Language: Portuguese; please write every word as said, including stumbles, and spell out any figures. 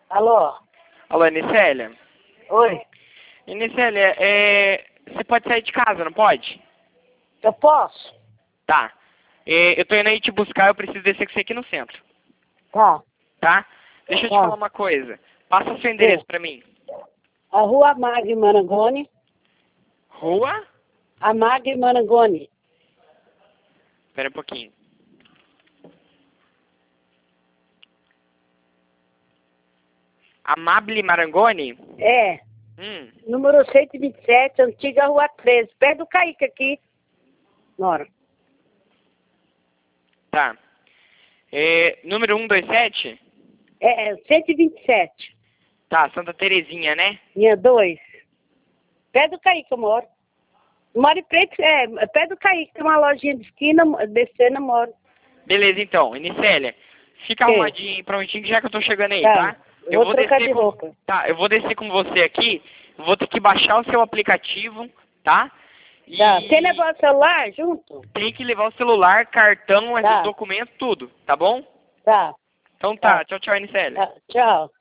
Alô? Alô, Nicélia? Oi? Nicélia, é... você pode sair de casa, não pode? Eu posso? Tá. É, eu tô indo aí te buscar, eu preciso descer com você aqui no centro. Tá. Tá? Deixa eu te Tá. falar uma coisa. Passa o seu endereço pra mim. A rua Magre Marangoni. Rua? Amagre Marangoni. Espera um pouquinho. Amable Marangoni? É. Hum. Número cento e vinte e sete, antiga Rua treze. Perto do Caíque aqui. Nora. Tá. É, número cento e vinte e sete? É, cento e vinte e sete. Tá, Santa Terezinha, né? Linha dois. Perto do Caíque eu moro. Moro em frente, é, perto do Caíque. Tem uma lojinha de esquina, descendo eu moro. Beleza, então. Nicélia, fica Que? arrumadinho, prontinho, já que eu tô chegando aí, Tá. tá? Eu vou trocar de com... roupa. Tá, eu vou descer com você aqui. Vou ter que baixar o seu aplicativo, tá? E Tá. Tem levar o celular junto? tem que levar o celular, cartão, Tá. documento, tudo, tá bom? Tá. Então tá, Tá. tchau, tchau, Nicélia. Tá. Tchau.